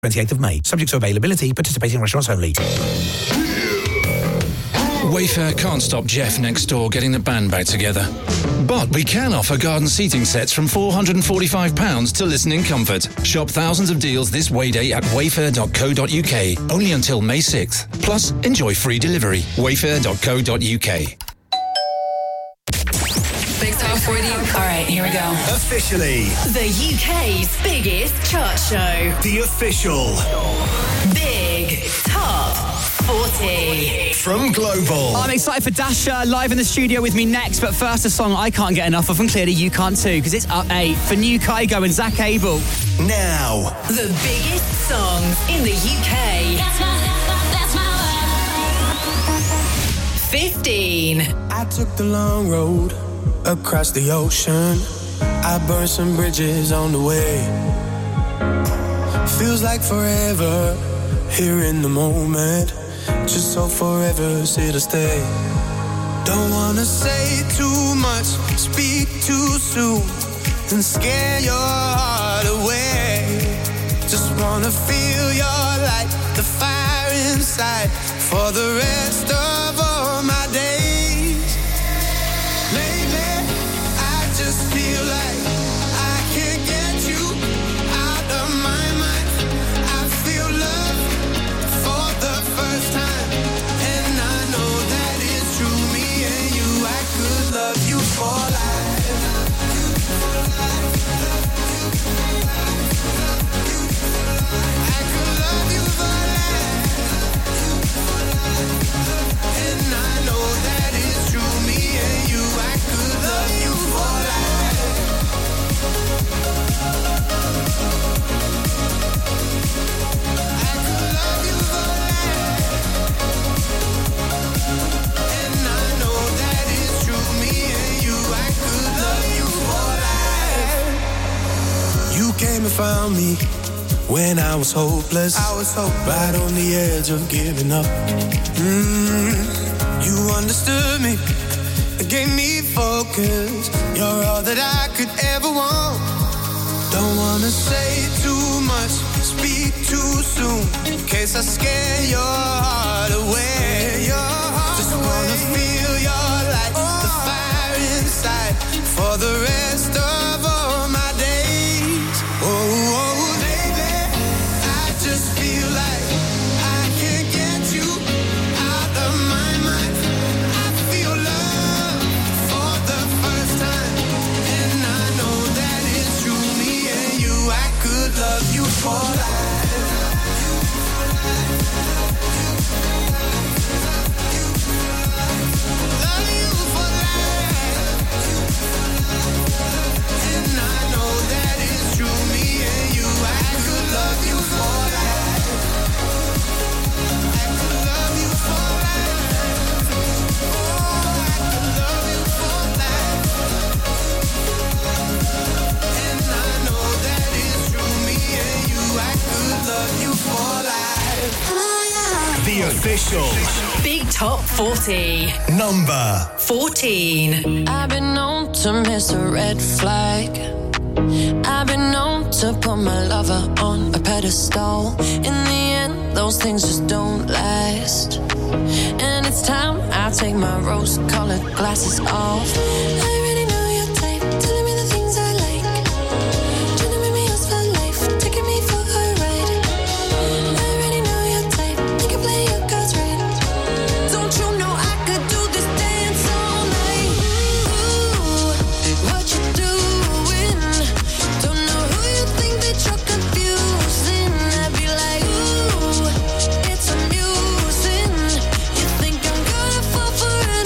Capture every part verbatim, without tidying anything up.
twenty-eighth of May. Subject to availability, participating restaurants only. Wayfair can't stop Jeff next door getting the band back together. But we can offer garden seating sets from four hundred forty-five pounds to listening comfort. Shop thousands of deals this Wayday at wayfair dot co dot uk. Only until May sixth. Plus, enjoy free delivery. wayfair dot co dot uk. Big Top forty. All right, here we go. Officially, the U K's biggest chart show. The official Big Top forty. From Global. I'm excited for Dasha live in the studio with me next, but first a song I can't get enough of, and clearly you can't too, because it's up eight for New Kygo and Zach Abel. Now, the biggest songs in the U K. That's my, that's my word. fifteen. I took the long road across the ocean. I burned some bridges on the way. Feels like forever here in the moment. Just so forever's here to stay. Don't wanna say too much, speak too soon, and scare your heart away. Just wanna feel your light, the fire inside, for the rest of all my days. Lately, I just feel like I can't get you out of my mind. I feel love for the first time, and I know that it's true. Me and you, I could love you for life. I could love you for life, and I know that it's true. Me and you, I could love you for life. I could love you for life, and I know that it's true. Me and you, I could love you for life. You came and found me when I was hopeless. I was hopeless, right on the edge of giving up. Mm, you understood me, gave me focus. You're all that I could ever want. Don't wanna say too much, speak too soon, in case I scare your heart away. Your heart Just away. Wanna feel your light, oh. the fire inside, for the rest of all my days. Oh, oh, baby, I just feel like I can't get you out of my mind. I feel love for the first time, and I know that it's true. Me and you, I could love you for life. Love you for life, and I know that it's true. Me and you, I could love you for life. I could love you for life. Oh, I could love you for life, and I know that it's true. Me and you, I could love you for life. the official Big Top forty. number fourteen. I've been known to miss a red flag. I've been known to put my lover on a pedestal. In the end, those things just don't last. And it's time I take my rose-colored glasses off. I already know your type, telling me the things I like. Trying to make me yours for life, taking me for a ride. I already know your type, you can play your cards right. Don't you know I could do this dance all night? Ooh, what you doing? Don't know who you think that you're confusing. I'd be like, ooh, it's amusing. You think I'm gonna fall for an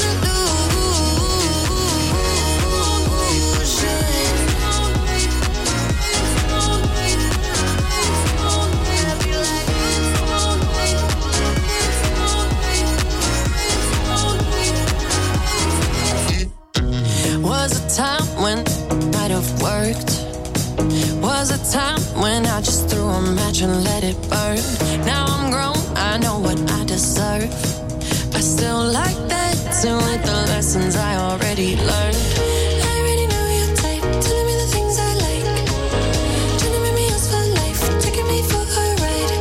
illusion? Was a time when it might have worked. Was a time when I just threw a match and let it burn. Now I'm grown, I know what I deserve. I still like that, too, with the lessons I already learned. I already know your type, telling me the things I like. Trying to make me yours for life, taking me for a ride.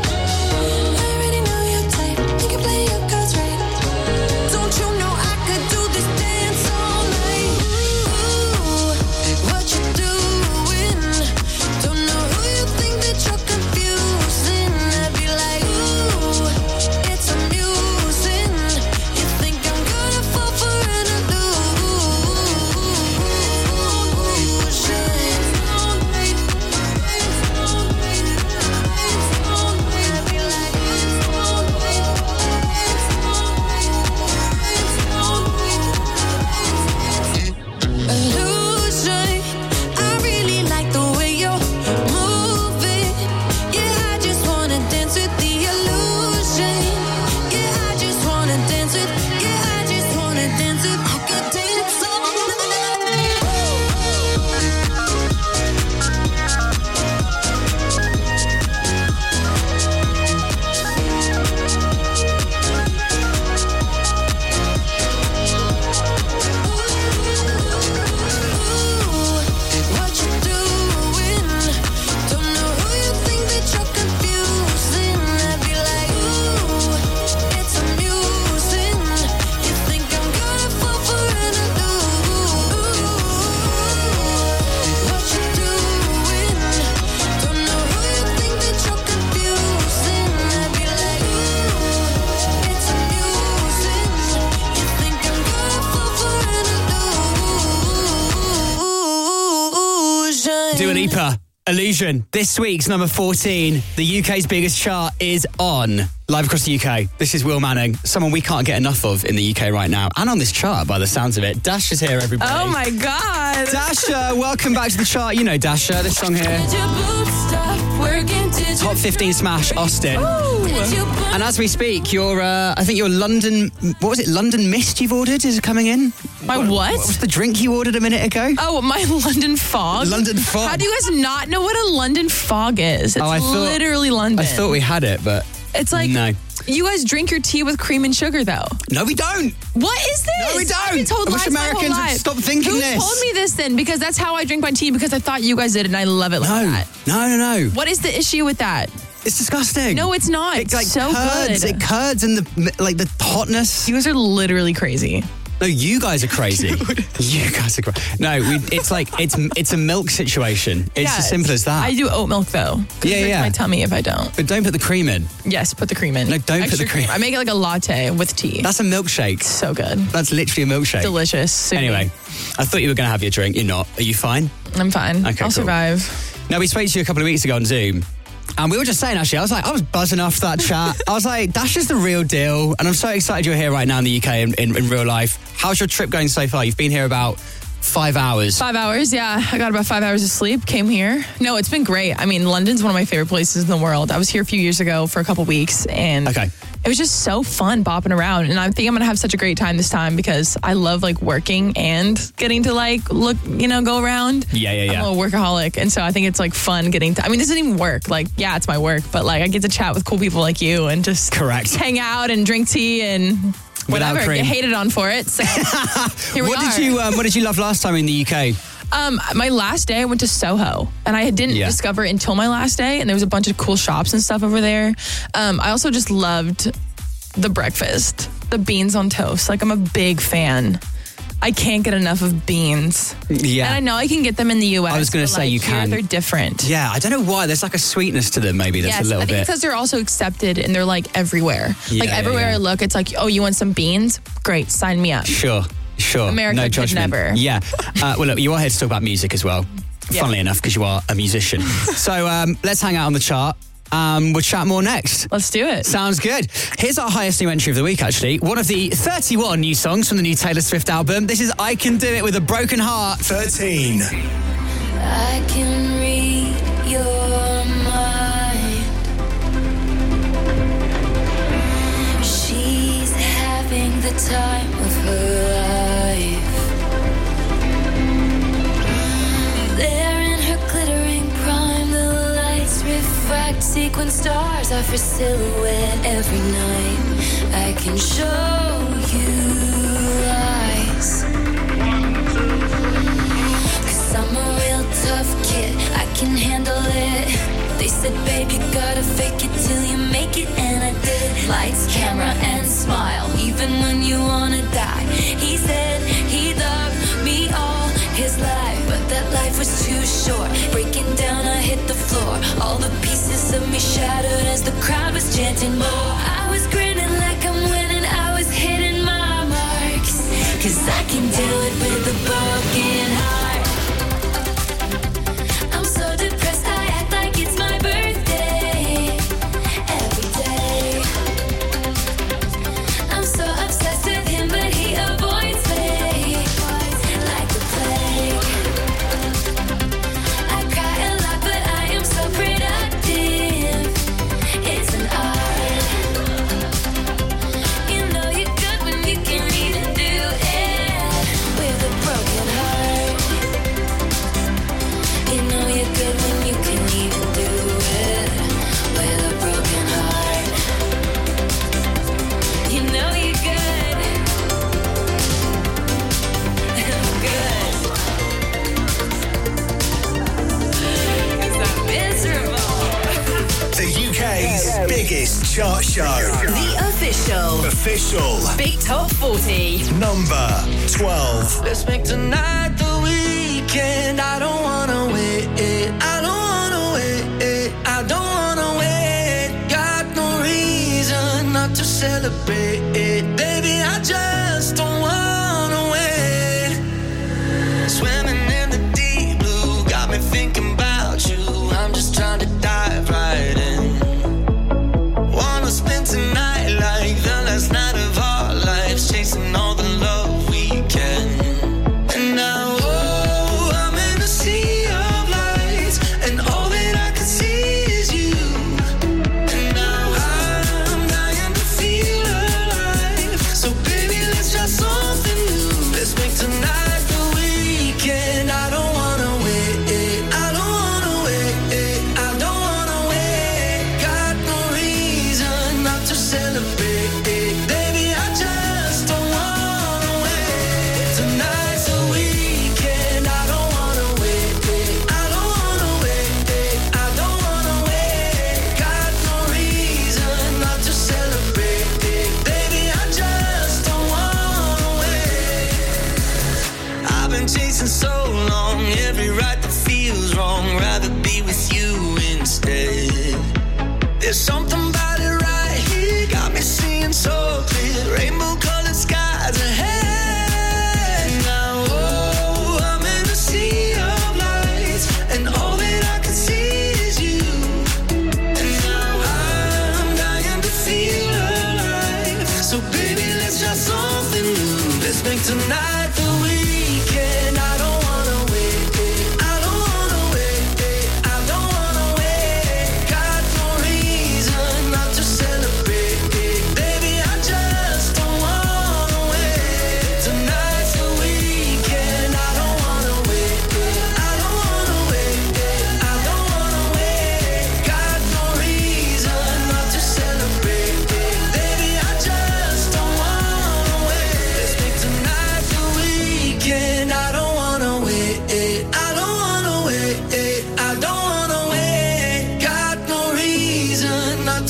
Deeper. Illusion. This week's number fourteen, the U K's biggest chart, is on. Live across the U K. This is Will Manning, someone we can't get enough of in the U K right now. And on this chart, by the sounds of it. Dasha's here, everybody. Oh, my God. Dasha, welcome back to the chart. You know Dasha, this song here. Top fifteen smash, Austin. Ooh. And as we speak, your, uh, I think your London, what was it, London Mist you've ordered is coming in? My what? What was the drink you ordered a minute ago? Oh, my London Fog. London Fog. How do you guys not know what a London Fog is? It's Oh, I thought- literally London. I thought we had it, but It's like, no. you guys drink your tea with cream and sugar, though. No, we don't. What is this? No, we don't. I've been told I wish lies my whole Americans would life. stop thinking Who this. told me this then? Because that's how I drink my tea, because I thought you guys did, and I love it like No, that. no, no, no. What is the issue with that? It's disgusting. No, it's not. It like so curds. good. It curds and the like the hotness. You guys are literally crazy. No, you guys are crazy. You guys are crazy. No, we, it's like it's it's a milk situation. It's Yeah, as simple as that. I do oat milk though. 'Cause Yeah, it hurts yeah. my tummy if I don't. But don't put the cream in. Yes, put the cream in. No, don't put Extra the cream. I make it like a latte with tea. That's a milkshake. so good. That's literally a milkshake. Delicious. Sue me. Anyway, I thought you were going to have your drink. You're not. Are you fine? I'm fine. Okay, I'll cool. survive. Now, we spoke to you a couple of weeks ago on Zoom. And we were just saying, actually, I was like, I was buzzing off that chat. I was like, Dash is the real deal. And I'm so excited you're here right now in the U K in, in, in real life. How's your trip going so far? You've been here about five hours. Five hours, yeah. I got about five hours of sleep, came here. No, it's been great. I mean, London's one of my favorite places in the world. I was here a few years ago for a couple weeks, and Okay. it was just so fun bopping around. And I think I'm going to have such a great time this time because I love like working and getting to like look, you know, go around. Yeah, yeah, yeah. I'm a workaholic. And so I think it's like fun getting to, I mean, this isn't even work. Like, yeah, it's my work, but like I get to chat with cool people like you and just Correct. hang out and drink tea and Without whatever. cream. Get hated on for it. So here we What are. did you um, What did you love last time in the U K? Um, my last day I went to Soho, and I didn't Yeah. discover it until my last day, and there was a bunch of cool shops and stuff over there. Um, I also just loved the breakfast, the beans on toast. Like, I'm a big fan. I can't get enough of beans. Yeah. And I know I can get them in the U S. I was gonna but, say like, you here can. They're different. Yeah, I don't know why. There's like a sweetness to them, maybe. That's Yes, a little I think bit. it's because they're also accepted and they're like everywhere. Yeah, like yeah, everywhere yeah. I look, it's like, oh, you want some beans? Great, sign me up. Sure, sure. America no could judgment. never. Yeah. Uh, well, look, you are here to talk about music as well. Yeah. Funnily enough, because you are a musician. So um, let's hang out on the chart. Um, we'll chat more next. Let's do it. Sounds good. Here's our highest new entry of the week, actually. One of the thirty-one new songs from the new Taylor Swift album. This is I Can Do It With a Broken Heart. thirteen. I can read your mind. She's having the time of her life. There in her glittering prime, the lights refract sequin stars off her silhouette every night. I can show you lies. I'm a real tough kid, I can handle it. They said, babe, you gotta fake it till you make it, and I did. Lights, camera, and smile, even when you wanna die. He said he loved me all his life, but that life was too short. Breaking down, I hit the floor. All the pieces of me shattered as the crowd was chanting more. I was grinning like I'm winning, I was hitting my marks. Cause I can do it with a broken heart. Biggest chart show. The official. Official. Big Top forty. Number twelve. Let's make tonight the weekend. I don't wanna wait. I don't wanna wait. I don't wanna wait. Got no reason not to celebrate. Baby, I just don't wanna wait. Swimming in the deep blue got me thinking about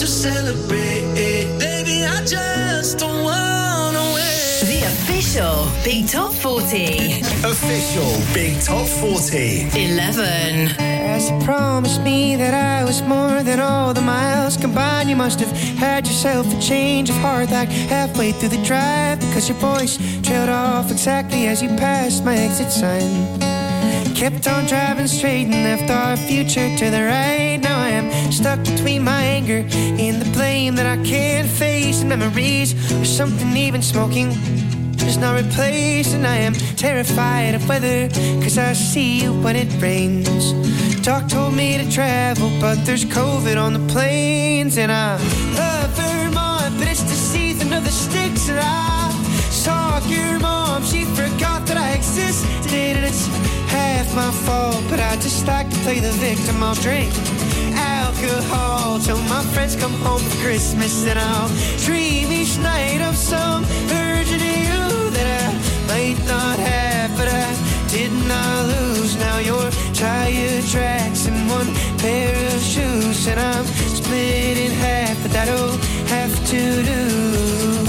to celebrate. Baby, I just don't wanna wait. The official Big Top forty. Official Big Top forty. eleven. As you promised me that I was more than all the miles combined, you must have had yourself a change of heart like halfway through the drive, because your voice trailed off exactly as you passed my exit sign. Kept on driving straight and left our future to the right. Now I am stuck between my anger and the blame that I can't face, and memories or something even smoking is not replaced. And I am terrified of weather, cause I see you when it rains. Doc told me to travel, but there's COVID on the planes. And I love Vermont, but it's the season of the sticks. And I saw your mom, she forgot that I existed. And it's half my fault, but I just like to play the victim. I'll drink alcohol till my friends come home for Christmas, and I'll dream each night of some version of you that I might not have, but I did not lose. Now you're tire tracks and one pair of shoes, and I'm split in half, but that'll have to do.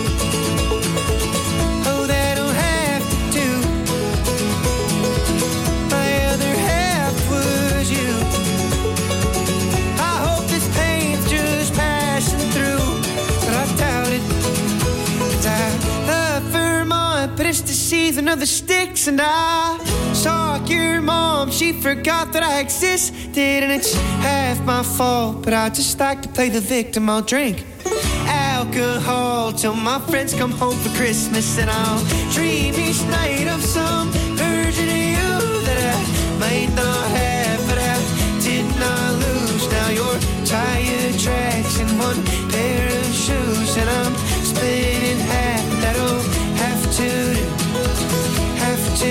Oh, that'll have to do. My other half was you. I hope this pain's just passing through, but I doubt it. 'Cause I love Vermont, but it's the season of the sticks. And I saw your mom, she forgot that I existed. And it's half my fault, but I just like to play the victim. I'll drink alcohol till my friends come home for Christmas, and I'll dream each night of some version of you that I might not have, but I did not lose. Now you're tire tracks and one pair of shoes, and I'm split in half. That'll have to do, have to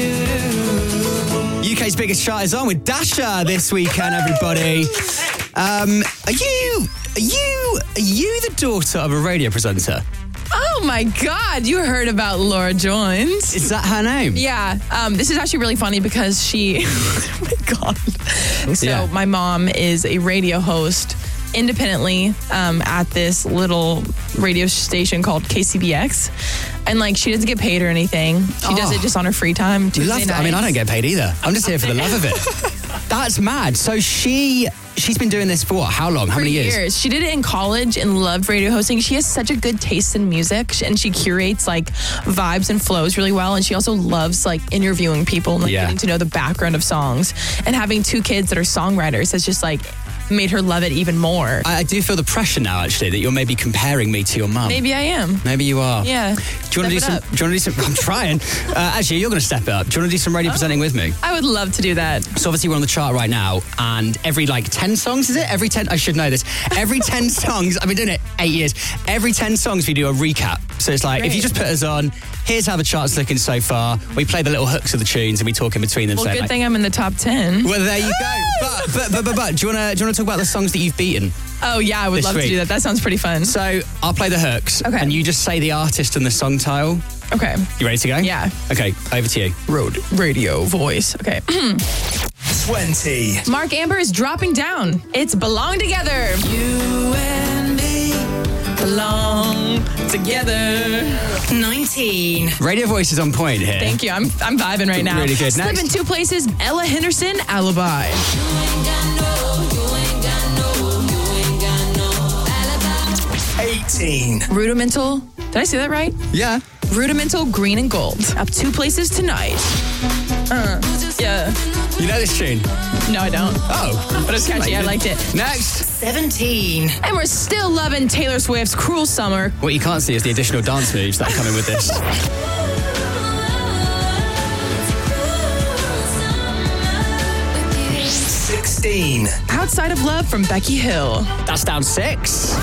do. U K's biggest chart is on with Dasha this weekend, everybody. Um, are you, are you, are you the daughter of a radio presenter? Oh my God, you heard about Laura Jones. Is that her name? Yeah. Um, this is actually really funny because she, oh my God. So Yeah. my mom is a radio host independently um, at this little radio station called K C B X. And like, she doesn't get paid or anything. She does Oh. it just on her free time. Tuesday Love that. I mean, I don't get paid either. I'm just here for the love of it. That's mad. So she, she's been doing this for what? How long? How For many years? years. She did it in college and loved radio hosting. She has such a good taste in music, and she curates like vibes and flows really well. And she also loves like interviewing people and like, Yeah. getting to know the background of songs. And having two kids that are songwriters has just like made her love it even more. I, I do feel the pressure now, actually, that you're maybe comparing me to your mum. Maybe I am. Maybe you are. Yeah. Do you want to do Step some? it Do you want to do some? I'm trying. Uh, actually, you're going to step it up. Do you want to do some radio presenting with me? I would love to do that. So obviously we're on the chart right now, and every like ten songs, is it? Every ten, I should know this. Every ten songs, I've been doing it eight years. Every ten songs we do a recap. So it's like, if you Great. just put us on, here's how the chart's looking so far. We play the little hooks of the tunes and we talk in between them. Well, so good like, thing I'm in the top ten. well, there you go. But, but, but, but, but, do you want to do you want to talk about the songs that you've beaten? Oh, yeah, I would This love week. to do that. That sounds pretty fun. So I'll play the hooks, Okay. and you just say the artist and the song title. Okay. You ready to go? Yeah. Okay, over to you. Road radio voice. Okay. twenty. Mark Amber is dropping down. It's Belong Together. You and me belong together. nineteen. Radio voice is on point here. Thank you. I'm I'm vibing right now. Really good. Slip Next. in two places. Ella Henderson, Alibi. eighteen. Rudimental. Did I say that right? Yeah. Rudimental, Green and Gold. Up two places tonight. Uh, yeah. You know this tune? No, I don't. Oh. But it's catchy. I liked it. Next. seventeen. And we're still loving Taylor Swift's Cruel Summer. What you can't see is the additional dance moves that are coming with this. sixteen. Outside of Love from Becky Hill. That's down six.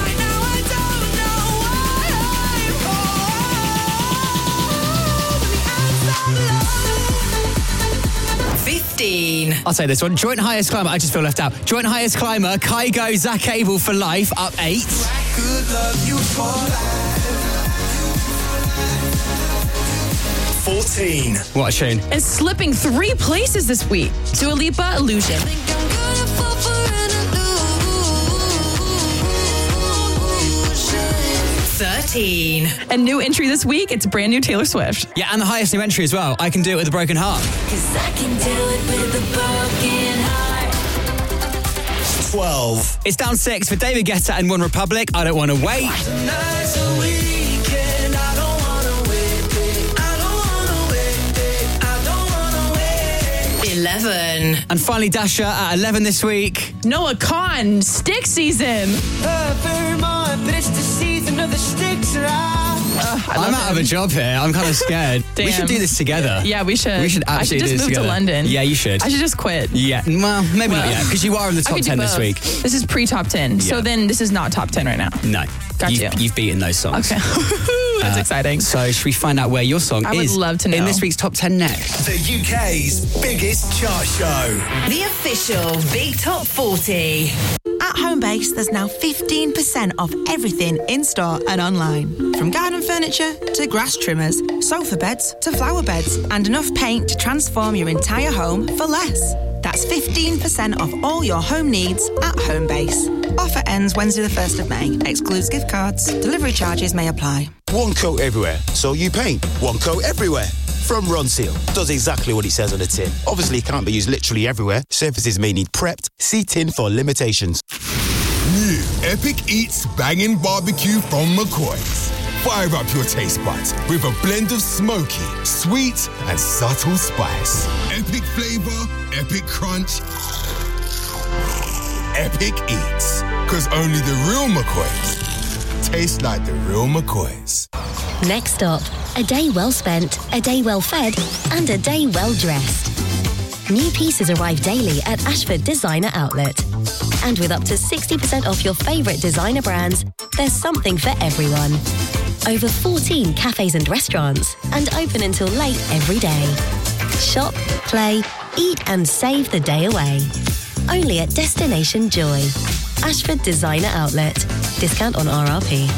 fifteen. I'll say this one. Joint highest climber. I just feel left out. Joint highest climber. Kygo, Zach Abel for life. Up eight. Good love you for life. fourteen. What a tune. And slipping three places this week. Dua Lipa, Illusion. fourteen. A new entry this week, it's brand new Taylor Swift. Yeah, and the highest new entry as well. I Can Do It With a Broken Heart. Cause I can do it with a broken heart. twelve. It's down six for David Guetta and One Republic. I Don't Want to Wait. Tonight's a weekend, I don't wanna wait, babe. I don't wanna wait, babe. I don't wanna wait. eleven. And finally, Dasha at eleven this week. Noah Kahn, Stick Season. Uh, Vermont, but it's the season of the sticks around. I'm out of a job here. I'm kind of scared. We Damn. should do this together. Yeah, we should. We should I should absolutely just do this move together. to London. Yeah, you should. I should just quit. Yeah, well, maybe Well, not yet, because you are in the I top could do ten this both. week. This is pre-top ten, so Yeah. then this is not top ten right now. No. Got you've, you. You've beaten those songs. Okay. That's Uh, exciting. So should we find out where your song I would is love to know. in this week's top ten next? The U K's biggest chart show. The official Big Top forty. At Homebase, there's now fifteen percent off everything in-store and online. From garden furniture to grass trimmers, sofa beds to flower beds, and enough paint to transform your entire home for less. That's fifteen percent off all your home needs at Homebase. Offer ends Wednesday the first of May. Excludes gift cards. Delivery charges may apply. One coat everywhere, so you paint. One coat everywhere. From Ronseal. Does exactly what it says on the tin. Obviously, it can't be used literally everywhere. Surfaces may need prepped. See tin for limitations. New Epic Eats Bangin' Barbecue from McCoy's. Fire up your taste buds with a blend of smoky, sweet, and subtle spice. Epic flavor, epic crunch, Epic Eats. Because only the real McCoy's taste like the real McCoy's. Next stop, a day well spent, a day well fed, and a day well dressed. New pieces arrive daily at Ashford Designer Outlet. And with up to sixty percent off your favourite designer brands, there's something for everyone. Over fourteen cafes and restaurants, and open until late every day. Shop, play, eat and save the day away. Only at Destination Joy. Ashford Designer Outlet. Discount on R R P.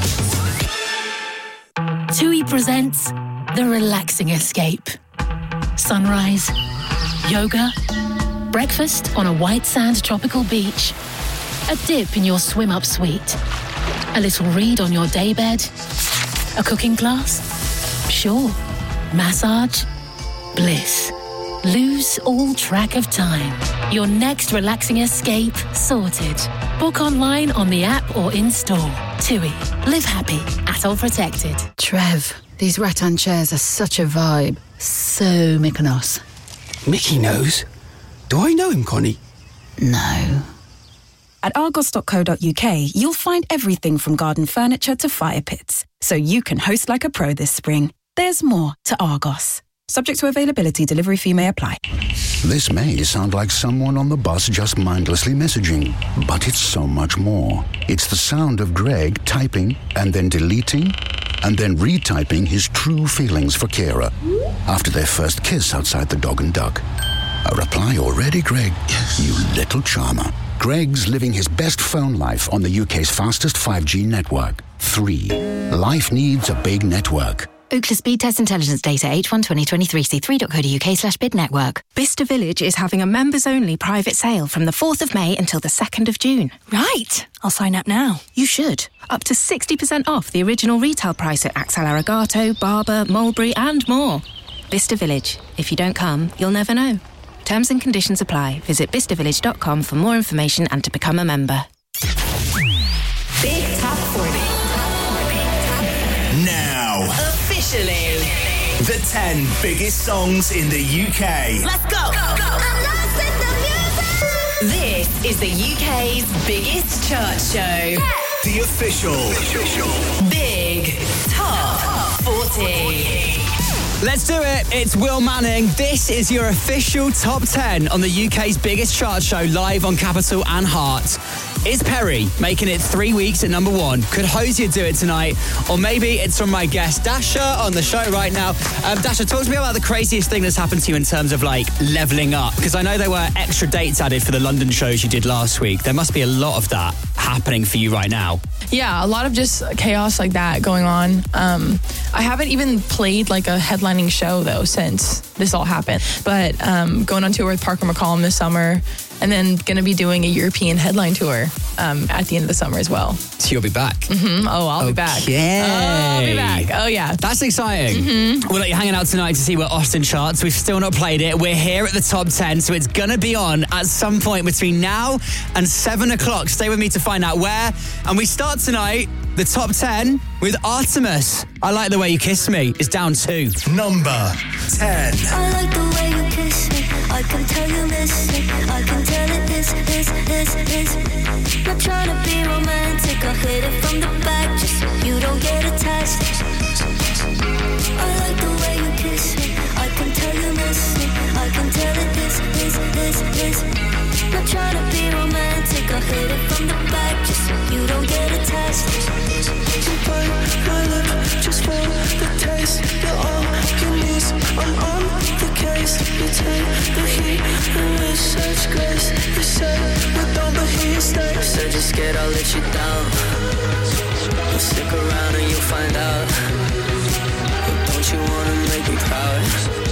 TUI presents The Relaxing Escape. Sunrise, yoga, breakfast on a white sand tropical beach, a dip in your swim-up suite, a little read on your daybed, a cooking class, sure, massage, bliss. Lose all track of time. Your next relaxing escape sorted. Book online on the app or in-store. TUI. Live happy. Atoll protected. Trev, these rattan chairs are such a vibe. So Mykonos. Mickey knows. Do I know him, Connie? No. At argos dot co dot uk, you'll find everything from garden furniture to fire pits, so you can host like a pro this spring. There's more to Argos. Subject to availability, delivery fee may apply. This may sound like someone on the bus just mindlessly messaging, but it's so much more. It's the sound of Greg typing and then deleting and then retyping his true feelings for Kira after their first kiss outside the Dog and Duck. A reply already, Greg? Yes. You little charmer. Greg's living his best phone life on the U K's fastest five G network. Three. Life needs a big network. Ookla Speed Test Intelligence Data H one twenty twenty-three C three dot co dot uk slash bid network. Bicester Village is having a members-only private sale from the fourth of May until the second of June. Right. I'll sign up now. You should. Up to sixty percent off the original retail price at Axel Arigato, Barber, Mulberry and more. Bicester Village. If you don't come, you'll never know. Terms and conditions apply. Visit bicester village dot com for more information and to become a member. Big Top forty. Now, Officially. the ten biggest songs in the U K. Let's go. go, go. This is the U K's biggest chart show. The official, official Big Top forty. Let's do it. It's Will Manning. This is your official top ten on the U K's biggest chart show, live on Capital and Heart. Is Perry making it three weeks at number one? Could Hosier do it tonight? Or maybe it's from my guest, Dasha, on the show right now. Um, Dasha, talk to me about the craziest thing that's happened to you in terms of, like, levelling up. Because I know there were extra dates added for the London shows you did last week. There must be a lot of that happening for you right now. Yeah, a lot of just chaos like that going on. Um, I haven't even played like a headlining show though since this all happened. But um, going on tour with Parker McCollum this summer, and then going to be doing a European headline tour um, at the end of the summer as well. So you'll be back? Mm-hmm. Oh, I'll okay. be back. Oh, I'll be back. Oh, yeah. That's exciting. Mm-hmm. We'll let you hanging out tonight to see where Austin charts. We've still not played it. We're here at the top ten, so it's going to be on at some point between now and seven o'clock. Stay with me to find out where. And we start tonight, the top ten, with Artemis. I Like the Way You Kiss Me. It's down two. Number ten. I like the way you kiss me. I can tell you miss it. I can tell it is, is, is, is. Not trying to be romantic. I hit it from the back just so you don't get attached. I like the way you kiss me. I can tell you miss it. I can tell it is, is, is, is. Not trying to be romantic. I hit it from the back just so you don't get attached. You bite my lip just for the taste. You're all you need. I'm on the case. You take the heat and with such grace. You say we don't, but he stays. Said you're scared I'll let you down. But stick around and you'll find out. But don't you wanna make me proud?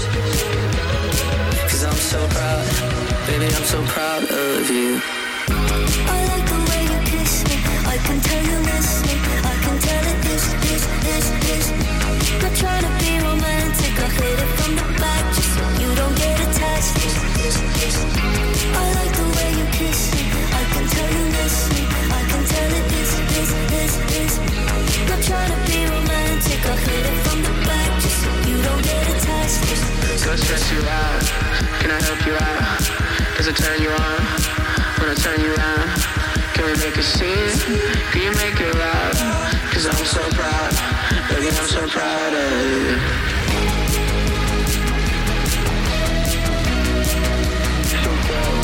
Cause I'm so proud. Baby, I'm so proud of you. I like the way you kiss me. I can tell you miss me. I can tell it is, is, is, is. Not trying to be romantic. I hit it from the back just so you don't get attached. I like the way you kiss me. I can tell you miss me. I can tell it is, is, is, is. Not trying to be romantic. I hit it from the back just so you don't get attached. So stress you out. Can I help you out? Does it turn you on? When I turn you on, can we make a scene? Can you make it loud? Cause I'm so proud, baby, I'm so proud of you. So proud.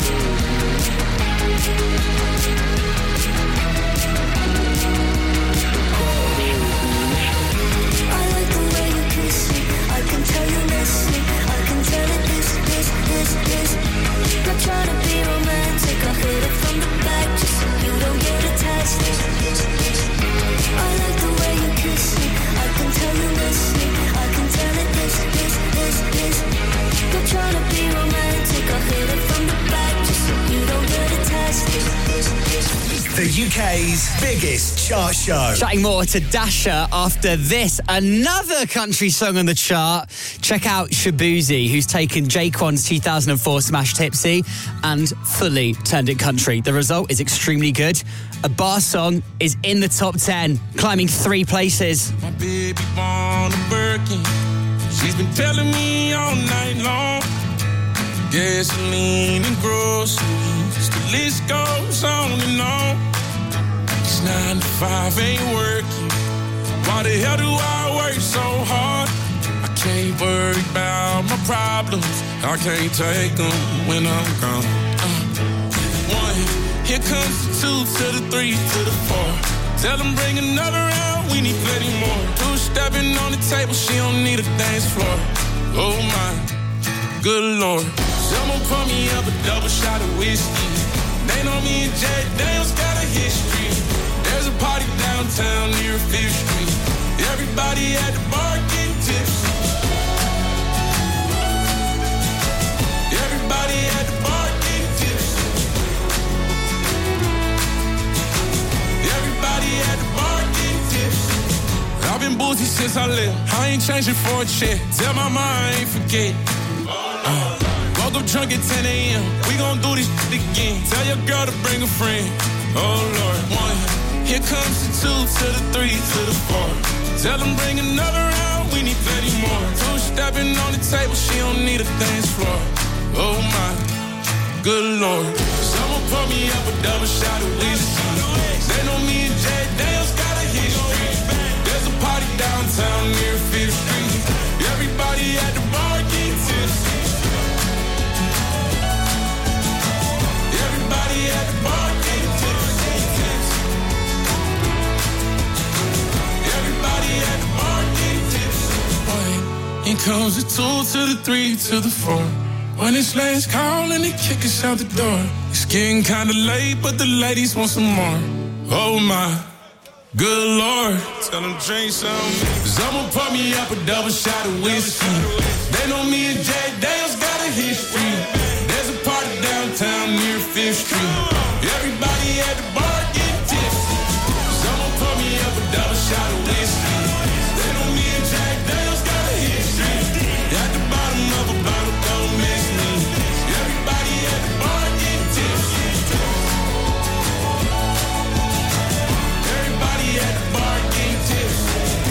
I like the way you kiss me. I can tell you miss me. I can tell it is, is, is, is. Not trying to be romantic. I hit it from the back just so you don't get attached. I like the way you kiss me. I can tell you miss me. I can tell it is, is, is, is. Not trying to be romantic. I hit it from the back just so you don't get attached. The U K's biggest chart show. Chatting more to Dasha after this. Another country song on the chart. Check out Shabuzi, who's taken Jaquan's two thousand four smash Tipsy and fully turned it country. The result is extremely good. A bar song is in the top ten, climbing three places. My baby born a Birkin. She's been telling me all night long. Gasoline and groceries, the list goes on and on. It's nine to five ain't working. Why the hell do I work so hard? I can't worry about my problems. I can't take them when I'm gone. Uh, one, here comes the two to the three to the four. Tell them bring another round, we need plenty more. Two stepping on the table, she don't need a dance floor. Oh my, good Lord. Someone pour me up a double shot of whiskey. They know me and Jack Daniels got a history. There's a party downtown near Fifth Street. Everybody at the bar getting tipsy. Everybody at the bar getting tipsy. Everybody at the bar getting tipsy. I've been boozy since I left. I ain't changing for a check. Tell my mom I ain't forget. Uh. Woke up drunk at ten a.m. We gon' do this shit again. Tell your girl to bring a friend. Oh Lord, one. Here comes the two to the three to the four. Tell them bring another round. We need plenty more. Two stepping on the table. She don't need a dance floor. Oh my, good Lord. Someone pour me up a double shot of whiskey. They know me and Jack Daniels got a history. There's a party downtown near Fifth Street. Everybody at the bar getting tipsy. Everybody at the bar getting tipsy. Everybody at the bar getting tipsy. One, here comes the two to the three to the four. When it's last call and they kick us out the door. It's getting kinda late, but the ladies want some more. Oh my, good Lord. Tell them drink some. Someone pour me up a double shot of whiskey. They know me and Jack Daniels got a history. There's a party downtown near Fifth history. Everybody at the bar getting tipsy. Someone pour me up a double shot of whiskey. They know me and Jack Daniels got a history. At the bottom of a bottle, don't miss me. Everybody at the bar getting tipsy. Everybody at the bar getting tipsy.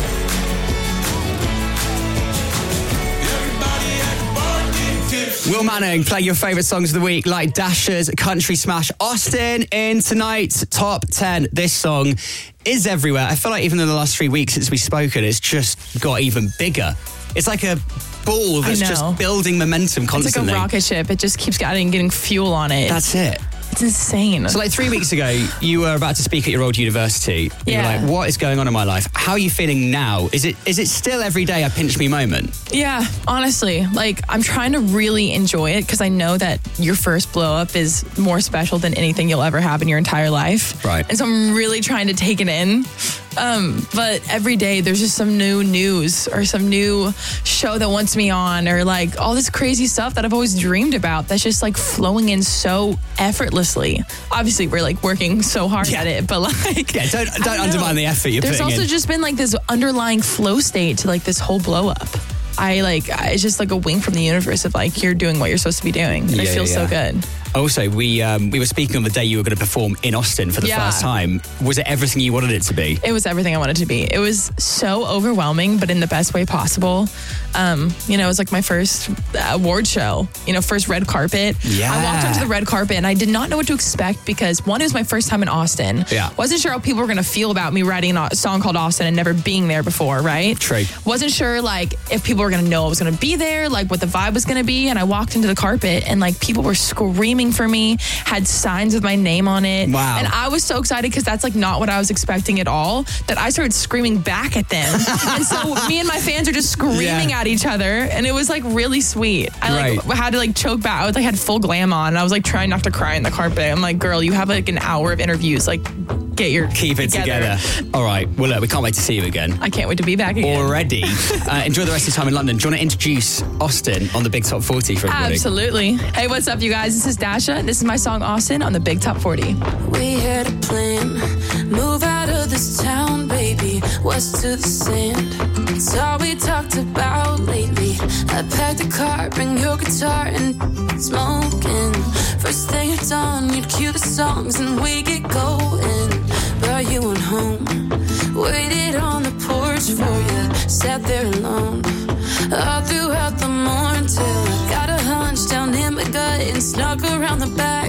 Everybody at the bar getting tipsy. Will Manning, play your favourite songs of the week like Dasher's Country Smash. Austin in tonight's top ten. This song is everywhere. I feel like even in the last three weeks since we've spoken, it's just got even bigger. It's like a ball that's I know. just building momentum constantly. It's like a rocket ship. It just keeps getting, getting fuel on it. That's it. It's insane. So like three weeks ago, you were about to speak at your old university. You Yeah. were like, what is going on in my life? How are you feeling now? Is it is it still every day a pinch me moment? Yeah, honestly, like I'm trying to really enjoy it because I know that your first blow up is more special than anything you'll ever have in your entire life. Right. And so I'm really trying to take it in. Um, but every day there's just some new news or some new show that wants me on or like all this crazy stuff that I've always dreamed about that's just like flowing in so effortlessly. Obviously, we're like working so hard Yeah. at it, but like Yeah, don't don't undermine the effort you're there's putting also in. just been like this underlying flow state to like this whole blow up. I like I- it's just like a wink from the universe of like you're doing what you're supposed to be doing, and it Yeah, feels yeah, so yeah. good. Also, we um, we were speaking on the day you were going to perform in Austin for the Yeah. first time. Was it everything you wanted it to be? It was everything I wanted to be. It was so overwhelming, but in the best way possible. Um, you know, it was like my first award show. You know, first red carpet. Yeah. I walked onto the red carpet and I did not know what to expect because one, it was my first time in Austin. Yeah. Wasn't sure how people were going to feel about me writing a song called Austin and never being there before, right? True. Wasn't sure like if people were going to know I was going to be there, like what the vibe was going to be. And I walked into the carpet and like people were screaming for me, had signs with my name on it. Wow. And I was so excited because that's like not what I was expecting at all, that I started screaming back at them. And so me and my fans are just screaming Yeah. at each other. And it was like really sweet. I like Right. had to like choke back. I was like had full glam on. And I was like trying not to cry in the carpet. I'm like, girl, you have like an hour of interviews. Like get your Keep it together. All right. Well, look, we can't wait to see you again. I can't wait to be back again. Already. uh, enjoy the rest of your time in London. Do you want to introduce Austin on the Big Top forty for everybody? Absolutely. Hey, what's up, you guys? This is Dasha. And this is my song Austin on the Big Top forty. We had a plan, move out of this town, baby, west to the sand. It's all we talked about lately. I packed a car, bring your guitar and smoking. First thing at dawn, you'd cue the songs and we get going. Brought you on home, waited on the porch for you, sat there alone. All throughout the morning till I got a hunch down in my gut and snuck around the back.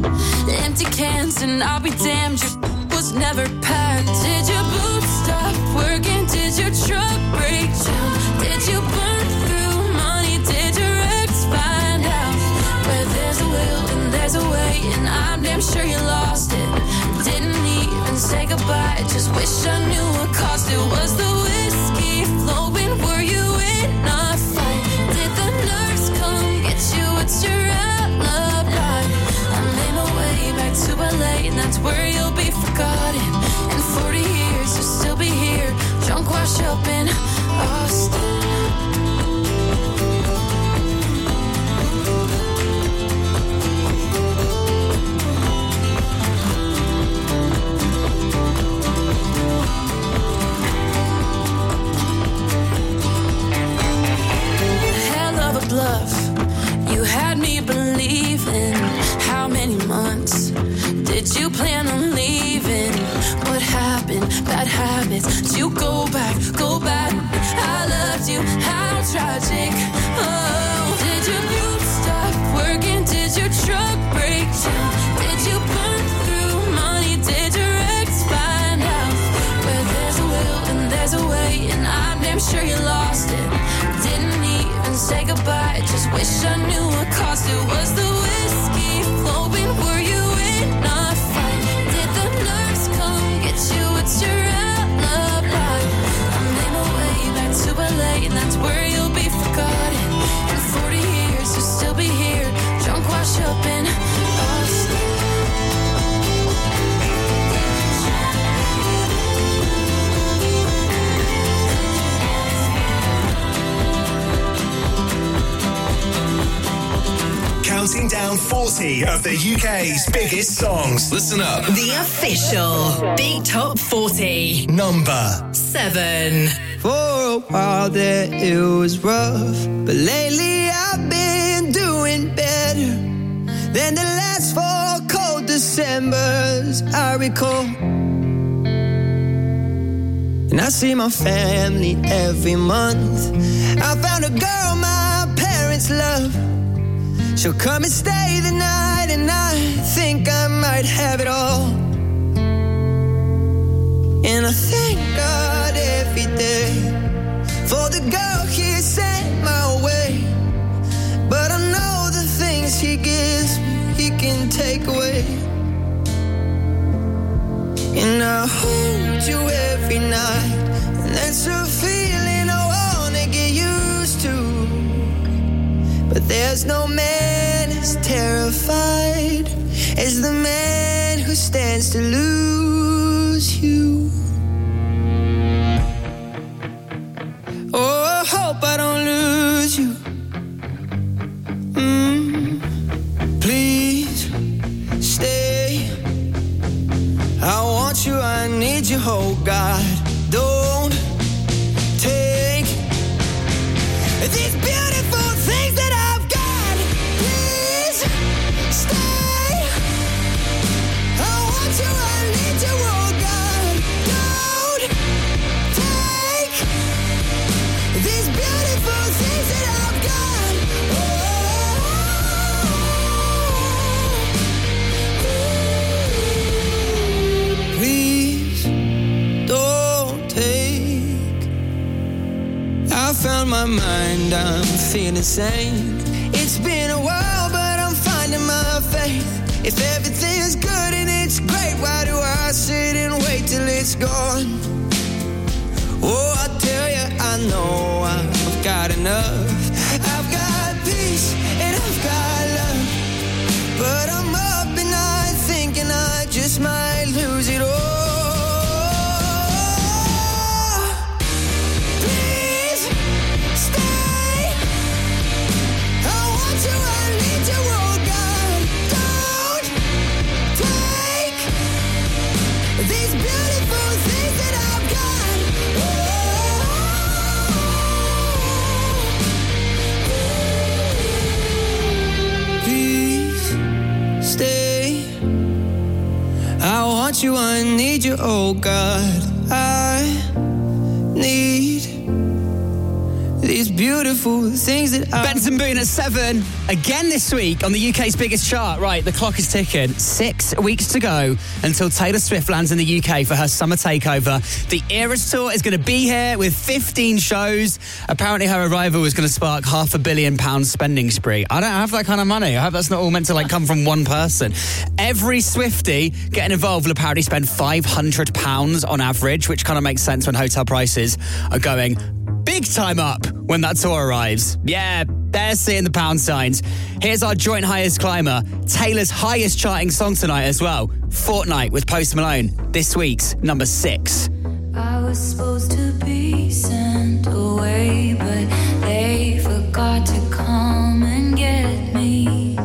Empty cans and I'll be damned, your was never packed. Did your boots stop working? Did your truck break down? Did you burn through money? Did your ex find out? Where there's a will and there's a way, and I'm damn sure you lost it. Didn't even say goodbye, just wish I knew what cost it. Was the whiskey flowing? Were you in a fight? Did the nurse come get you? What's your alibi? I made my way back to L A, and that's where you'll be forgotten. In forty years, you'll still be here, drunk, washed up in Austin. Hell of a bluff, you had me believing. How many months did you plan on leaving? What happened? Bad habits. Did you go back? Go back. I loved you. How tragic. Oh, did your boots stop working? Did your truck break down? Did you burn through money? Did your ex find out? Where there's a will and there's a way, and I'm damn sure you lost it. Didn't even say goodbye, just wish I knew what cost it. Was the whiskey flowing? Were you in a fight? Did the nurse come get you? What's your alibi? I made my way back to L A, and that's where you'll be forgotten. In forty years, you'll still be here, drunk, washed up in Austin. Counting down Countdown forty of the U K's biggest songs. Listen up. The official Beat Top forty. Number seven. For a while there it was rough, but lately I've been doing better than the last four cold Decembers I recall. And I see my family every month. I found a girl my parents love. She'll come and stay the night, and I think I might have it all. And I thank God every day for the girl He sent my way. But I know the things He gives me, He can take away. And I hold you every night, and that's a feeling I wanna get used to. But there's no man as terrified as the man who stands to lose you. Oh, I hope I don't lose you. Mm, please stay. I want you, I need you, oh God. Don't take these beautiful things that I've got. Please stay. I want you, I need you, oh God. Don't take these beautiful things that I've got. Oh, please don't take. I found my mind, I'm feeling sane. It's been a while, but I'm finding my faith. If everything's good and it's great, why do I sit and wait till it's gone? Oh, I tell you, I know I've got enough. I've got peace and I've got love. But I'm up and I'm thinking I just might lose it all. You, I need you, oh God. I need these beautiful things that I... Benson Boone at seven again this week on the U K's biggest chart. Right, the clock is ticking. Six weeks to go until Taylor Swift lands in the U K for her summer takeover. The Eras Tour is going to be here with fifteen shows. Apparently her arrival is going to spark half a billion pound spending spree. I don't have that kind of money. I hope that's not all meant to like come from one person. Every Swiftie getting involved will apparently spend five hundred pounds on average, which kind of makes sense when hotel prices are going big time up when that tour arrives. Yeah, they're seeing the pound signs. Here's our joint highest climber, Taylor's highest charting song tonight as well, Fortnight with Post Malone, this week's number six. I was supposed to be sent away, but they forgot to come and get me.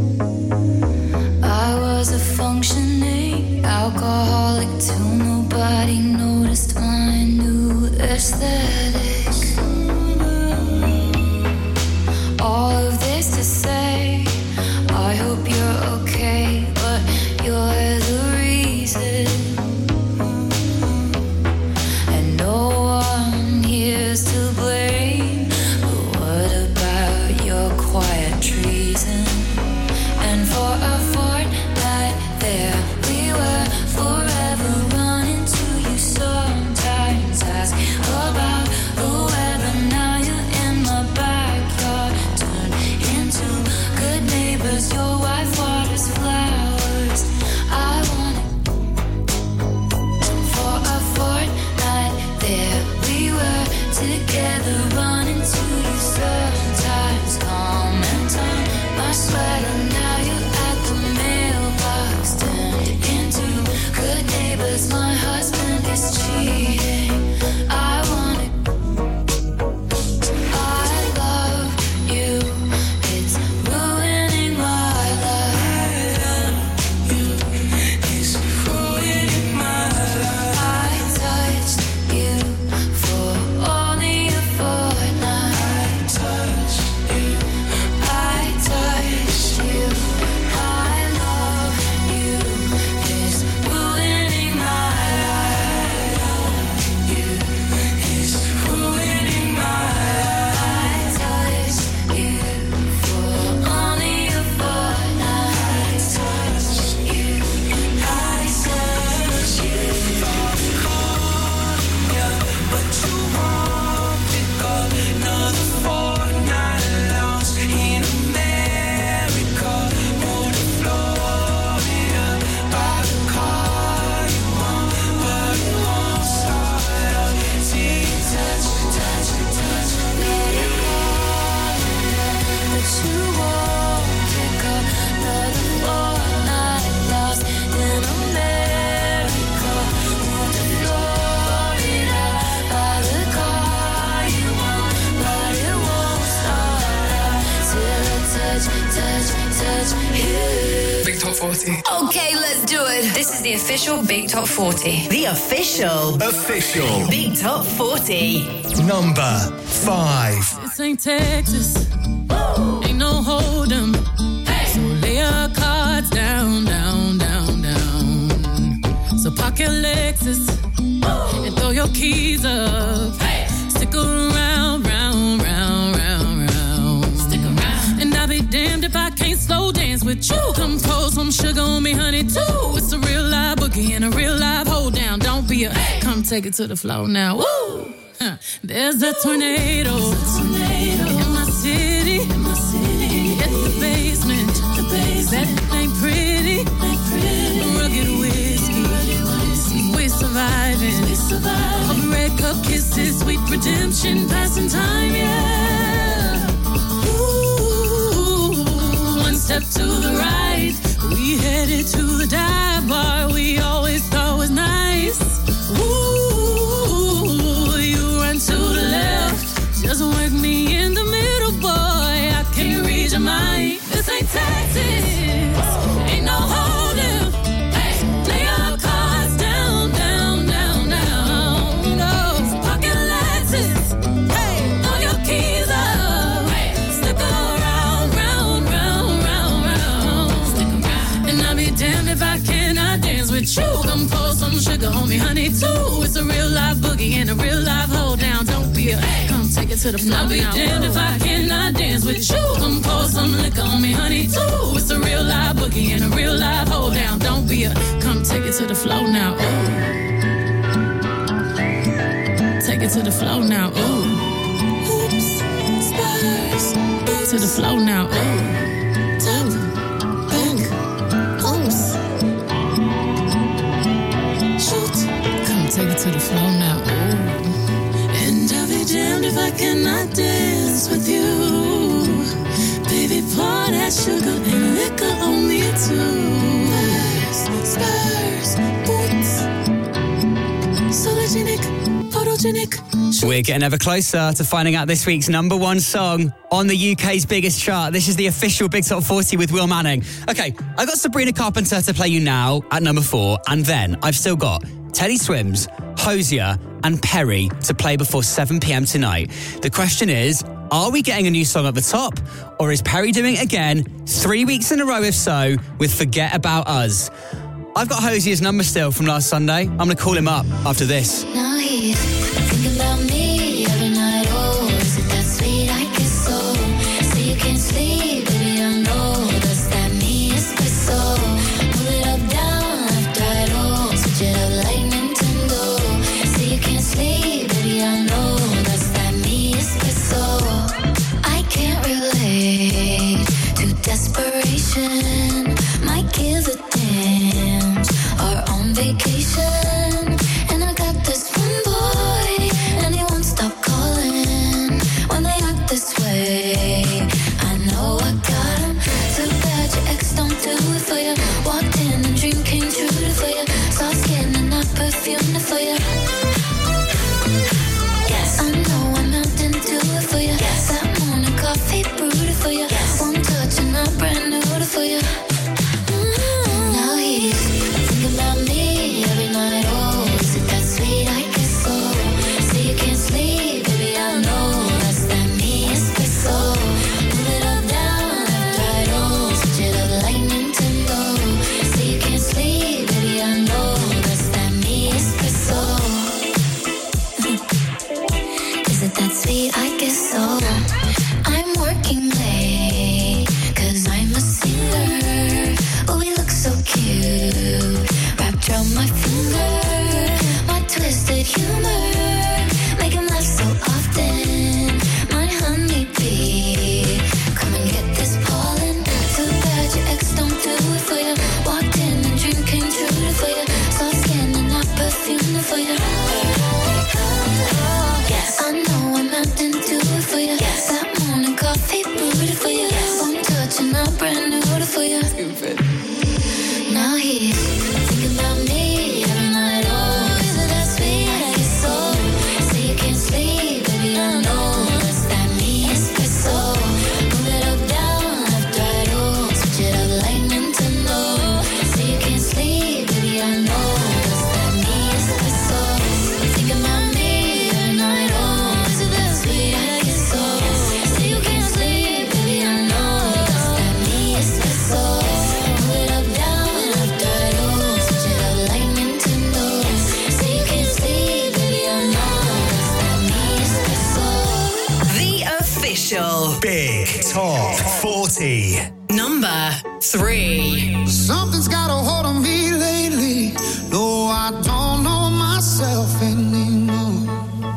I was a functioning alcoholic till nobody noticed my new aesthetic. All of this to say, I hope you're okay, but you're the reason. And no one here's to blame, but what about your quiet treason? And for a fortnight there we were, forever running to you. Sometimes ask about forty. Okay, let's do it. This is the official Big Top forty. The official. Official. Big Top forty. Number five. This ain't Texas. Ain't no hold 'em. Hey. So lay your cards down, down, down, down. So park your Lexus and throw your keys up. Hey. Stick around, round, round, round, round. Stick around. And I'll be damned if I can't slow dance with you. Come pour some sugar on me, honey, too. It's a real live boogie and a real live hold down. Don't be a hey. Come take it to the floor now. Woo! Huh. There's a tornado, There's a tornado in my city. In my city. At the basement, the basement. That ain't pretty. Ain't pretty. Rugged whiskey. Rugged whiskey. We surviving. We surviving. Red cup kisses, sweet redemption, passing time, yeah. Ooh, one step to the right. We headed to the dive bar we always thought was nice. Ooh. To the left, just work me in the middle, boy. I can't read your mind. This ain't Texas, ain't no holding. Hey, lay your cards down, down, down, down. No, so pocket Lexus. Hey, throw your keys up. Hey, stick around, round, round, round, round. Stick around, and I'll be damned if I cannot dance with you. Come pour some sugar on me, honey, too. It's a real live boogie and a real live hold down. Don't be a hey, come take it to the floor. I'll be damned if I cannot dance with you. Come pour some liquor on me, honey, too. It's a real live boogie and a real live hold down. Don't be a come take it to the floor now. Ooh. Take it to the floor now. Ooh. Oops, stars. To the floor now. Ooh. Top, back, oops. Shoot. Come take it to the floor now. Ooh. And I'll be damned if I cannot dance with you. Baby, pour that sugar and liquor on me too. Spurs, boots, sologenic, photogenic. We're getting ever closer to finding out this week's number one song on the U K's biggest chart. This is the official Big Top forty with Will Manning. Okay, I got Sabrina Carpenter to play you now at number four, and then I've still got Teddy Swims, Hosier, and Perry to play before seven p.m. tonight. The question is, are we getting a new song at the top? Or is Perry doing it again, three weeks in a row if so, with Forget About Us? I've got Hosier's number still from last Sunday. I'm going to call him up after this. Now he's thinking about me every night. Oh, is it that sweet? I guess so. So you can't sleep, baby, I know. Does that mean it's so? Pull it up, down, left, right, oh. Switch it up like Nintendo. So you can't sleep, baby, I know. Does that mean it's so? I can't relate to desperation. Might give a damn. Or on vacation. And I got this one boy, and he won't stop calling when they act this way. I know I got him. Too bad your ex don't do it for you. Walked in and dream came true for you. Saw skin and not perfume for you. Yes, I know I'm out and do it for you. Yes, that morning coffee brewed for you. Yes, one touch and I'm brand new for you. Mm-hmm. Now he's thinking about me every night. Oh, is it that sweet? I guess so. So you can't sleep, baby, I know. That's that me espresso. Pull it up, down, left, right, oh. Switch it up like Nintendo. So you can't sleep, baby, I know. That's that me espresso. Is it that sweet? I guess so. I'm working late, cause I'm a singer. Oh, we look so cute. Wrapped around my finger. My twisted humor. Make him laugh so often. My honeybee. Come and get this pollen. Too bad your ex don't do it for you. Walked in and dream came true for you. Soft skin and not perfume for you. Yes, I know I'm out and do it for you. Yes, that morning coffee brewed official Big Top forty. Number three. Something's got a hold on me lately. No, I don't know myself anymore.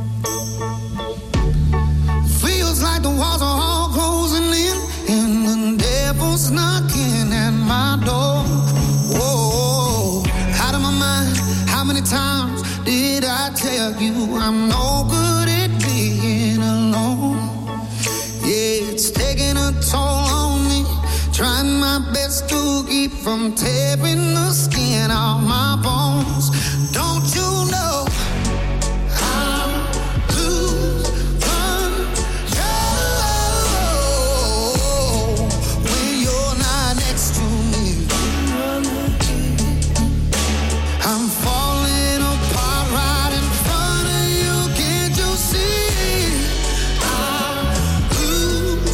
Feels like the walls are all closing in, and the devil's knocking at my door. Whoa, out of my mind. How many times did I tell you I'm no good at being alone? Yeah, it's taking a toll on me. Trying my best to keep from tearing the skin off my bones. Don't you know I lose control when you're not next to me? I'm falling apart right in front of you. Can't you see? I lose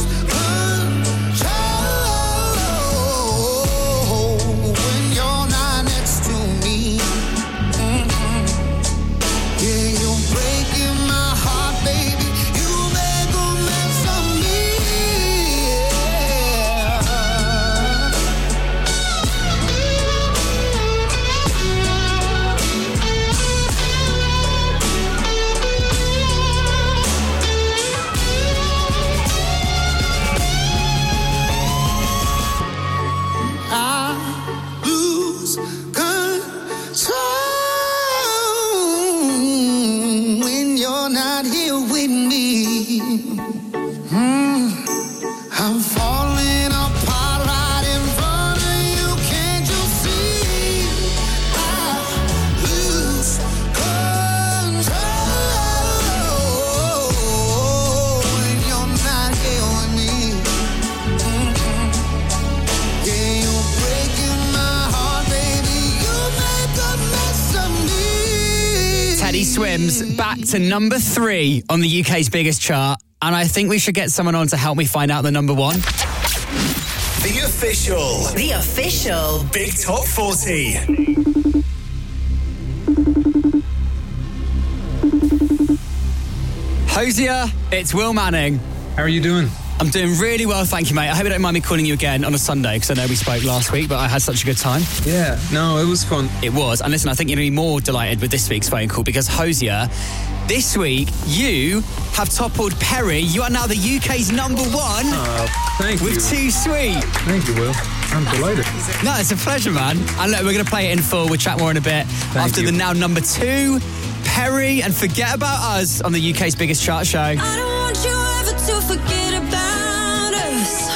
control when you're not next to me. Mm-hmm. Yeah, you're breaking my heart, baby. You make a mess of me. I lose control when you're not here with me. Mm. I'm falling apart right in front of you. Can't you see? I lose control when you're not here with me. Mm-mm. Yeah, you're breaking my heart, baby. You make a mess of me. Teddy Swims back to number three on the U K's biggest chart. And I think we should get someone on to help me find out the number one. The official The official Big Top forty. Hosier, it's Will Manning. How are you doing? I'm doing really well, thank you, mate. I hope you don't mind me calling you again on a Sunday, because I know we spoke last week, but I had such a good time. Yeah, no, it was fun. It was. And listen, I think you're going to be more delighted with this week's phone call, because Hosier, this week, you have toppled Perry. You are now the U K's number one. Oh, thank with you. Too Sweet. Thank you, Will. I'm delighted. No, it's a pleasure, man. And look, we're going to play it in full. We'll chat more in a bit. Thank After you. the now number two, Perry and Forget About Us on the U K's biggest chart show. I don't want you ever to forget about us.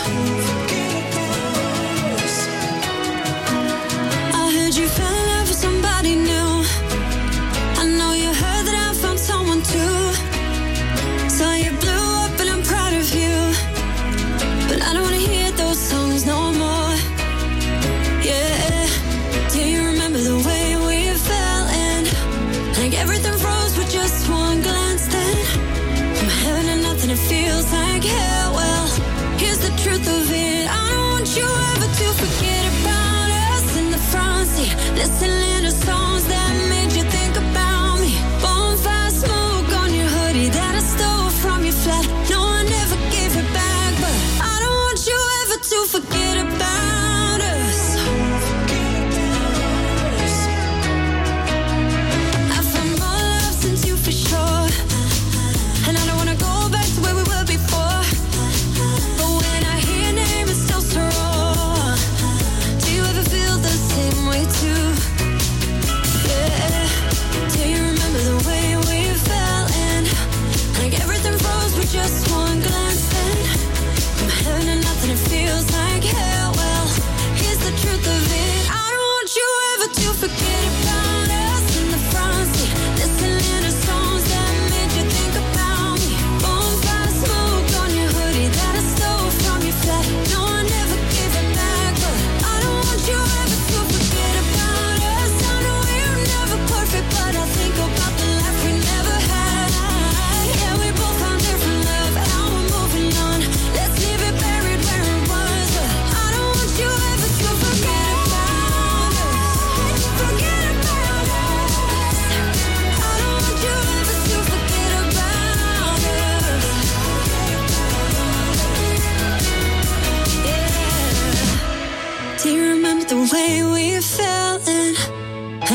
I heard you fell in love with somebody new. I know you heard that I found someone too. So you blew up and I'm proud of you. But I don't want to hear those songs no more. Yeah. Do you remember the way we fell in? Like everything froze with just one glance then. From heaven to nothing, it feels like hell. Well, here's the truth of it. I don't want you ever to forget about us in the front seat. Listening to songs that made you think about me. Bonfire smoke on your hoodie that I stole from your flat. No one ever gave it back, but I don't want you ever to forget about us. I found more love since you for sure. And I don't wanna go back to where we were before. But when I hear your name, it still so raw. Do you ever feel the same way too?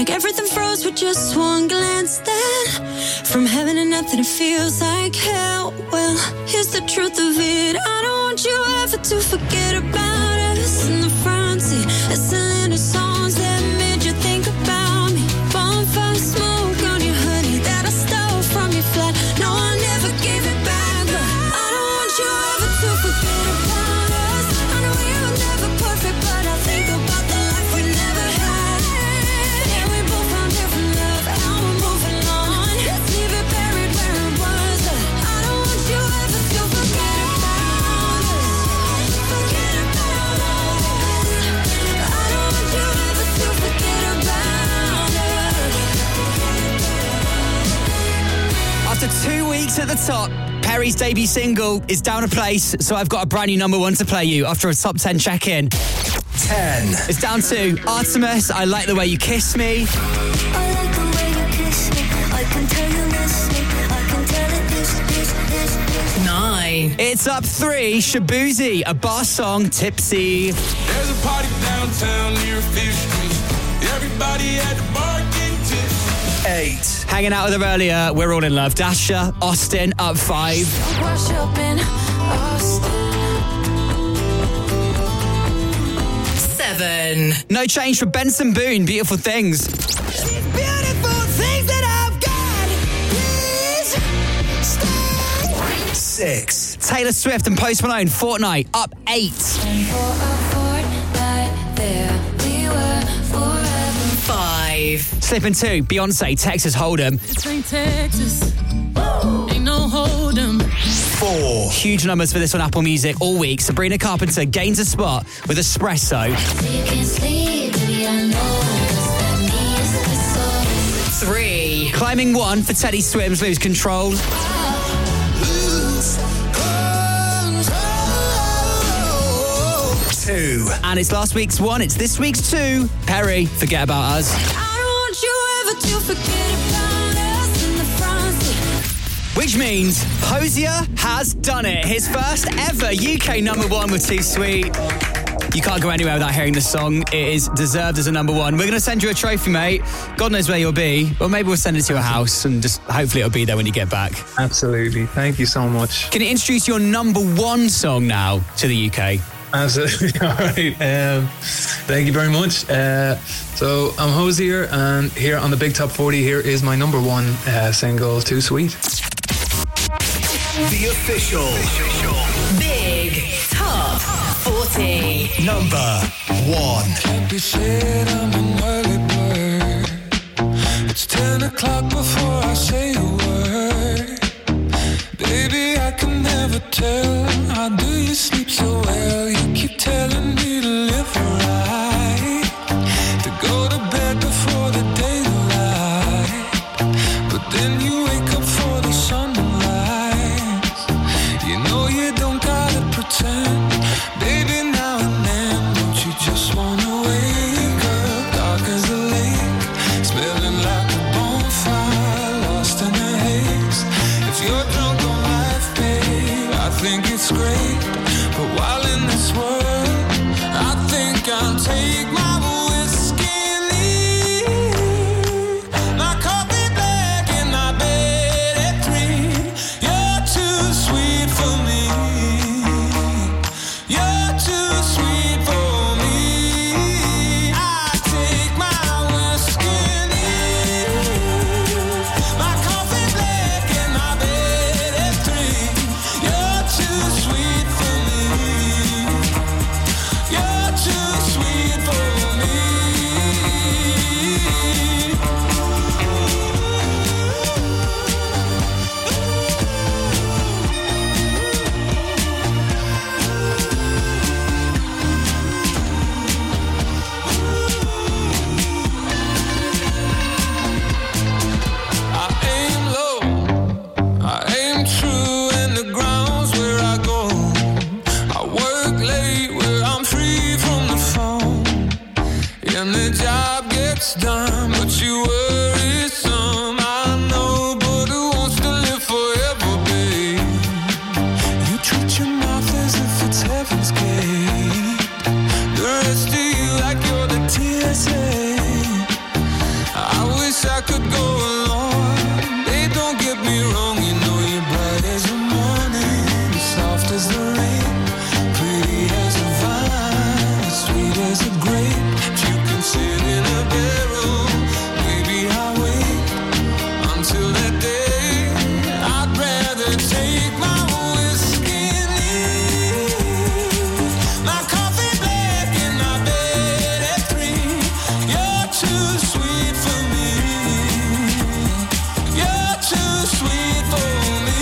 Like everything froze with just one glance. Then from heaven to nothing it feels like hell. Well, here's the truth of it. I don't want you ever to forget about us. In the front seat, listening to songs that made you think about me. Bonfire smoke on your hoodie that I stole from your flat. No, I never gave it back, but I don't want you ever to forget about us. I know we were never perfect, but I think about the life we never had. Yeah, we both found different love, now we're moving on. Let's leave it buried where it was. I don't want you ever to forget about us. Forget about us. I don't want you ever to forget about us. After two weeks at the top, Perry's debut single is down a place, so I've got a brand new number one to play you after a top ten check-in. ten. It's down to Artemis, I Like the Way You Kiss Me. I like the way you kiss me. I can tell you're listening. I can tell it this, this, this, this. Nine. It's up three, Shabuzi, a bar song, Tipsy. There's a party downtown near Fifth Street. Everybody at the bar getting tipsy. Eight. Hanging out with her earlier, We're All in Love. Dasha, Austin, up five. Wash up in Austin. Seven. No change for Benson Boone, Beautiful Things. Beautiful things that I've got. Please stay. Six. Taylor Swift and Post Malone, Fortnite, up eight. And for a fortnight there we were forever. Five. Slipping two, Beyonce, Texas Hold'em. This ain't Texas. Ain't no Hold'em. Four. Huge numbers for this on Apple Music all week. Sabrina Carpenter gains a spot with Espresso. You can sleep, baby, I know. 'Cause that means it's so. Three. Climbing one for Teddy Swims, Lose Control. Two. And it's last week's one, it's this week's two. Perry, Forget About Us. I don't want you ever to forget about us in the front seat. Which means Hosier has done it. His first ever U K number one with Too Sweet. You can't go anywhere without hearing this song. It is deserved as a number one. We're going to send you a trophy, mate. God knows where you'll be. Or maybe we'll send it to your house and just hopefully it'll be there when you get back. Absolutely. Thank you so much. Can you introduce your number one song now to the U K? Absolutely. All right. Um, thank you very much. Uh, so I'm Hosier, and here on the Big Top forty, here is my number one uh, single, Too Sweet. The official Big Top forty. Number one. Can't be said I'm an early bird. It's ten o'clock before I say a word. Baby, I can never tell. How do you sleep so well? You keep telling me to live right, to go to bed before the daylight, but then you wake up for the sunrise. You know you don't gotta pretend. Baby, now and then, don't you just wanna wake up dark as a lake, smelling like a bonfire, lost in a haze. If you're drunk on life, babe, I think it's great. But while in this world, I think I'll take my whiskey and leave. My coffee black and my bed at three. You're too sweet for me. You're too sweet for me. I take my whiskey and leave. My coffee black and my bed at three. You're too sweet for me. me wrong, you know you're bright as the morning, soft as the rain, pretty as a vine, sweet as a grape. If you can sit in a barrel, maybe I'll wait until that day. I'd rather take my whiskey and leave my coffee black in my bed at three. You're too sweet for me. You're too sweet for me.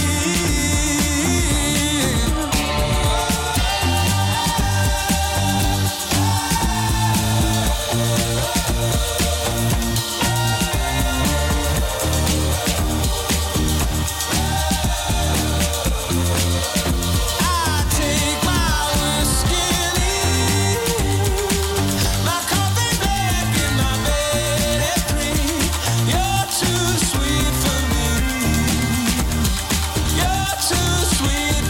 I take my whiskey and leave my coffee black in my bed at three. You're too sweet for me. You're too sweet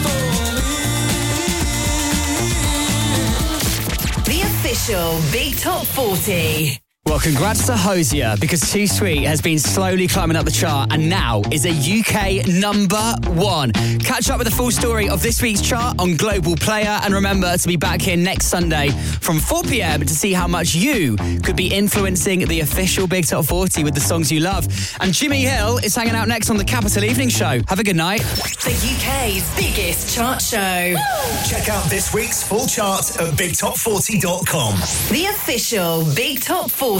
for me. The official Big Top forty. Well, congrats to Hosier, because Too Sweet has been slowly climbing up the chart and now is a U K number one. Catch up with the full story of this week's chart on Global Player, and remember to be back here next Sunday from four p.m. to see how much you could be influencing the official Big Top forty with the songs you love. And Jimmy Hill is hanging out next on the Capital Evening Show. Have a good night. The U K's biggest chart show. Check out this week's full chart at big top forty dot com. The official Big Top forty.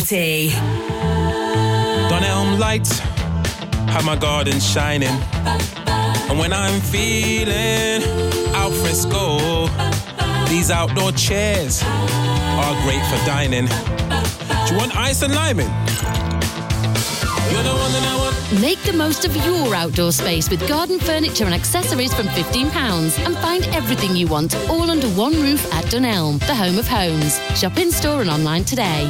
Dunelm lights have my garden shining, and when I'm feeling al fresco, these outdoor chairs are great for dining. Do you want ice and lime in? You're the one that I want. Make the most of your outdoor space with garden furniture and accessories from fifteen pounds, and find everything you want all under one roof at Dunelm, the home of homes. Shop in store and online today.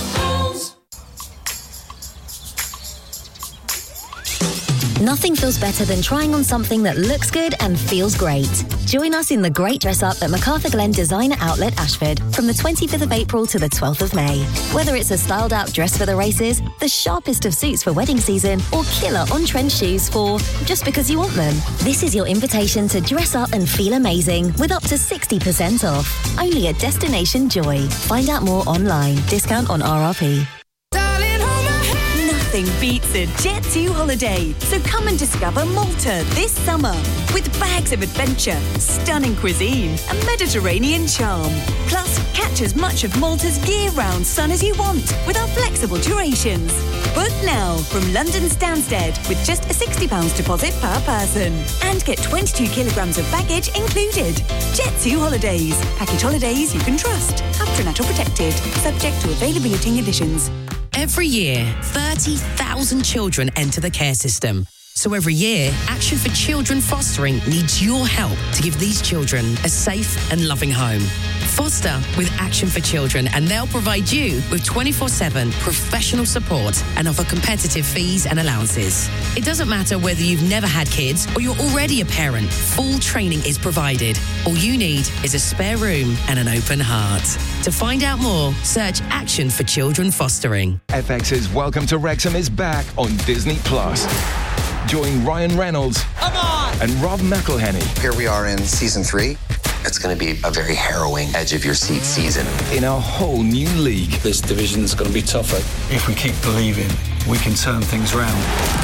Nothing feels better than trying on something that looks good and feels great. Join us in the Great Dress Up at MacArthur Glen Designer Outlet, Ashford, from the twenty-fifth of April to the twelfth of May. Whether it's a styled out dress for the races, the sharpest of suits for wedding season, or killer on-trend shoes for just because you want them, this is your invitation to dress up and feel amazing with up to sixty percent off. Only at Destination Joy. Find out more online. Discount on R R P. Nothing beats a Jet two holiday. So come and discover Malta this summer with bags of adventure, stunning cuisine, and Mediterranean charm. Plus, catch as much of Malta's year-round sun as you want with our flexible durations. Book now from London Stansted with just a sixty pounds deposit per person. And get twenty-two kilograms of baggage included. Jet two Holidays. Package holidays you can trust. After natural protected. Subject to availability and conditions. Every year, thirty thousand children enter the care system. So every year, Action for Children Fostering needs your help to give these children a safe and loving home. Foster with Action for Children, and they'll provide you with twenty-four seven professional support and offer competitive fees and allowances. It doesn't matter whether you've never had kids or you're already a parent, full training is provided. All you need is a spare room and an open heart. To find out more, search Action for Children Fostering. F X's Welcome to Wrexham is back on Disney Plus. Join Ryan Reynolds and Rob McElhenney. Here we are in season three. It's going to be a very harrowing edge-of-your-seat season. In a whole new league. This division's going to be tougher. If we keep believing, we can turn things round.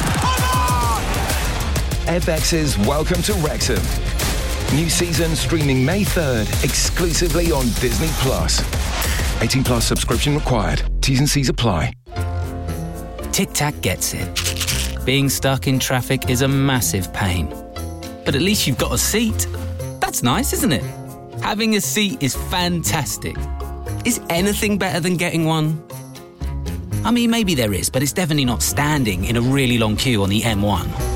F X's Welcome to Wrexham. New season streaming May third, exclusively on Disney Plus. eighteen plus subscription required. T's and C's apply. Tic Tac gets it. Being stuck in traffic is a massive pain. But at least you've got a seat. That's nice, isn't it? Having a seat is fantastic. Is anything better than getting one? I mean, maybe there is, but it's definitely not standing in a really long queue on the M one.